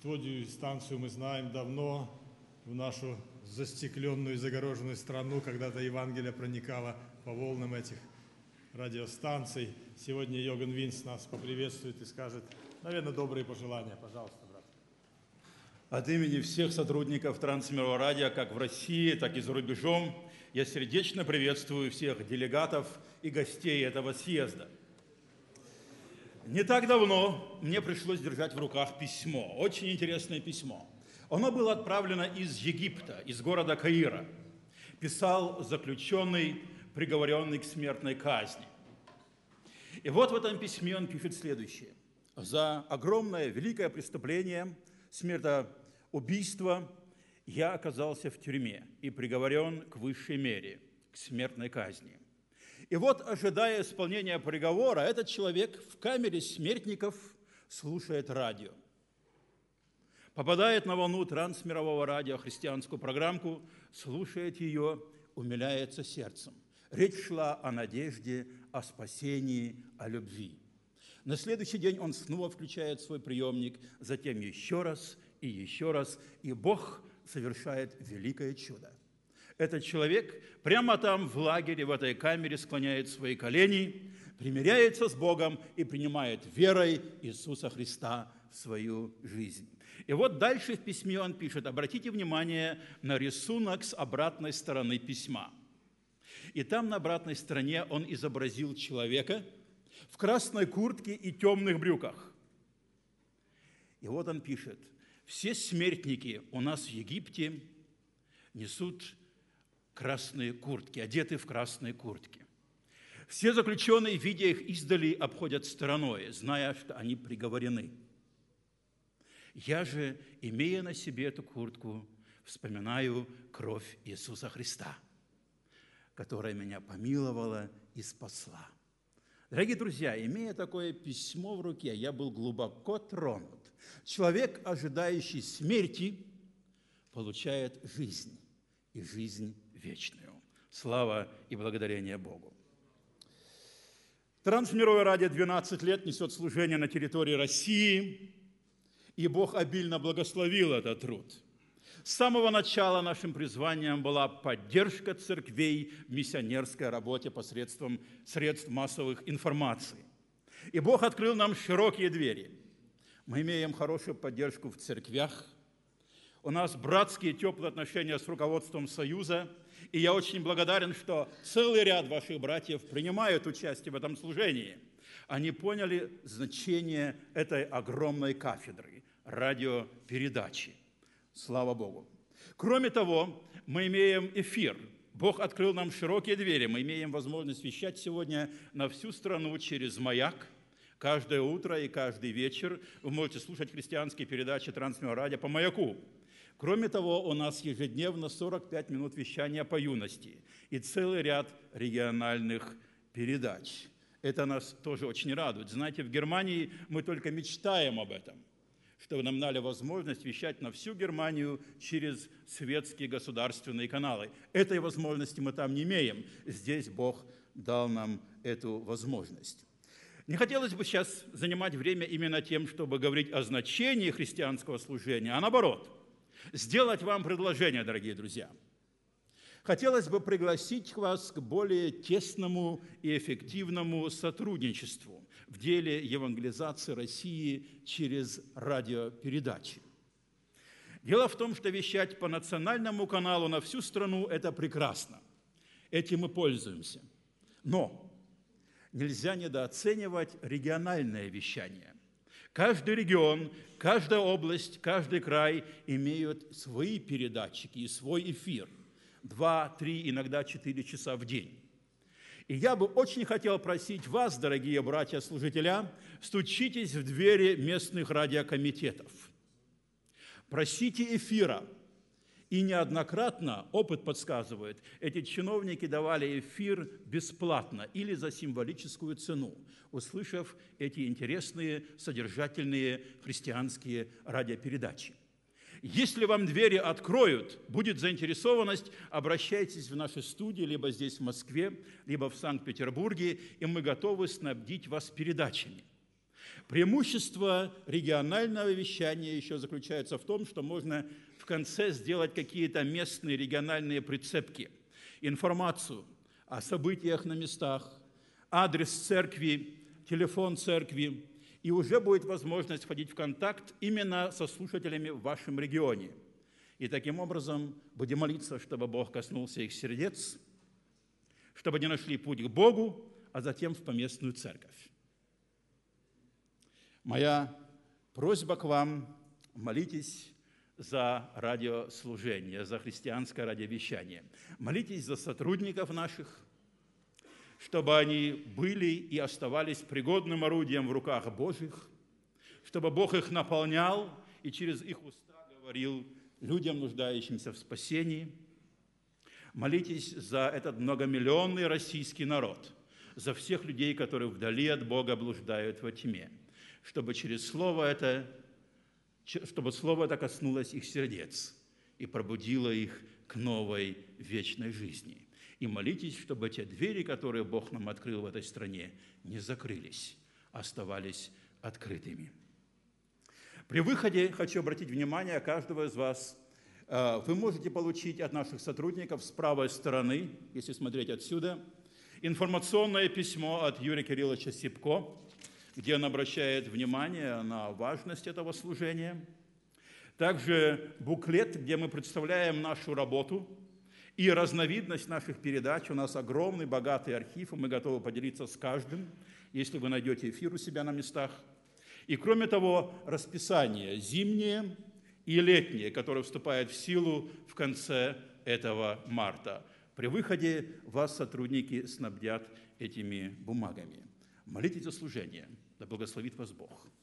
Радиостанцию мы знаем давно, в нашу застекленную и загороженную страну, когда-то Евангелие проникало по волнам этих радиостанций. Сегодня Йоган Винс нас поприветствует и скажет, наверное, добрые пожелания. Пожалуйста, брат. От имени всех сотрудников Трансмирового радио, как в России, так и за рубежом, я сердечно приветствую всех делегатов и гостей этого съезда. Не так давно мне пришлось держать в руках письмо, очень интересное письмо. Оно было отправлено из Египта, из города Каира. Писал заключенный, приговоренный к смертной казни. И вот в этом письме он пишет следующее. За огромное, великое преступление, смертоубийство, я оказался в тюрьме и приговорен к высшей мере, к смертной казни. И вот, ожидая исполнения приговора, этот человек в камере смертников слушает радио. Попадает на волну Трансмирового радио, христианскую программку, слушает ее, умиляется сердцем. Речь шла о надежде, о спасении, о любви. На следующий день он снова включает свой приемник, затем еще раз, и Бог совершает великое чудо. Этот человек прямо там, в лагере, в этой камере, склоняет свои колени, примиряется с Богом и принимает верой Иисуса Христа в свою жизнь. И вот дальше в письме он пишет, обратите внимание на рисунок с обратной стороны письма. И там на обратной стороне он изобразил человека в красной куртке и темных брюках. И вот он пишет, все смертники у нас в Египте несут красные куртки, одеты в красные куртки. Все заключенные, видя их издали, обходят стороной, зная, что они приговорены. Я же, имея на себе эту куртку, вспоминаю кровь Иисуса Христа, которая меня помиловала и спасла. Дорогие друзья, имея такое письмо в руке, я был глубоко тронут. Человек, ожидающий смерти, получает жизнь, и жизнь вечную. Слава и благодарение Богу. Трансмировое радио 12 лет несет служение на территории России, и Бог обильно благословил этот труд. С самого начала нашим призванием была поддержка церквей в миссионерской работе посредством средств массовых информации. И Бог открыл нам широкие двери. Мы имеем хорошую поддержку в церквях. У нас братские теплые отношения с руководством Союза. И я очень благодарен, что целый ряд ваших братьев принимают участие в этом служении. Они поняли значение этой огромной кафедры, радиопередачи. Слава Богу. Кроме того, мы имеем эфир. Бог открыл нам широкие двери. Мы имеем возможность вещать сегодня на всю страну через «Маяк». Каждое утро и каждый вечер вы можете слушать христианские передачи Трансмирового радио по «Маяку». Кроме того, у нас ежедневно 45 минут вещания по юности и целый ряд региональных передач. Это нас тоже очень радует. Знаете, в Германии мы только мечтаем об этом, чтобы нам дали возможность вещать на всю Германию через светские государственные каналы. Этой возможности мы там не имеем. Здесь Бог дал нам эту возможность. Не хотелось бы сейчас занимать время именно тем, чтобы говорить о значении христианского служения, а наоборот, сделать вам предложение, дорогие друзья. Хотелось бы пригласить вас к более тесному и эффективному сотрудничеству в деле евангелизации России через радиопередачи. Дело в том, что вещать по национальному каналу на всю страну – это прекрасно. Этим мы пользуемся. Но нельзя недооценивать региональное вещание. Каждый регион, каждая область, каждый край имеют свои передатчики и свой эфир. 2, 3, иногда 4 часа в день. И я бы очень хотел просить вас, дорогие братья-служителя, стучитесь в двери местных радиокомитетов. Просите эфира. И неоднократно, опыт подсказывает, эти чиновники давали эфир бесплатно или за символическую цену, услышав эти интересные, содержательные христианские радиопередачи. Если вам двери откроют, будет заинтересованность, обращайтесь в наши студии, либо здесь в Москве, либо в Санкт-Петербурге, и мы готовы снабдить вас передачами. Преимущество регионального вещания еще заключается в том, что можно в конце сделать какие-то местные региональные прицепки, информацию о событиях на местах, адрес церкви, телефон церкви, и уже будет возможность входить в контакт именно со слушателями в вашем регионе. И таким образом будем молиться, чтобы Бог коснулся их сердец, чтобы они нашли путь к Богу, а затем в поместную церковь. Моя просьба к вам – молитесь за радиослужение, за христианское радиовещание. Молитесь за сотрудников наших, чтобы они были и оставались пригодным орудием в руках Божьих, чтобы Бог их наполнял и через их уста говорил людям, нуждающимся в спасении. Молитесь за этот многомиллионный российский народ, за всех людей, которые вдали от Бога блуждают во тьме, чтобы Слово это коснулось их сердец и пробудило их к новой вечной жизни. И молитесь, чтобы те двери, которые Бог нам открыл в этой стране, не закрылись, а оставались открытыми. При выходе хочу обратить внимание каждого из вас. Вы можете получить от наших сотрудников с правой стороны, если смотреть отсюда, информационное письмо от Юрия Кирилловича Сипко, где он обращает внимание на важность этого служения. Также буклет, где мы представляем нашу работу и разновидность наших передач. У нас огромный, богатый архив, и мы готовы поделиться с каждым, если вы найдете эфир у себя на местах. И кроме того, расписание зимнее и летнее, которое вступает в силу в конце этого марта. При выходе вас сотрудники снабдят этими бумагами. Молитесь за служение. Да благословит вас Бог.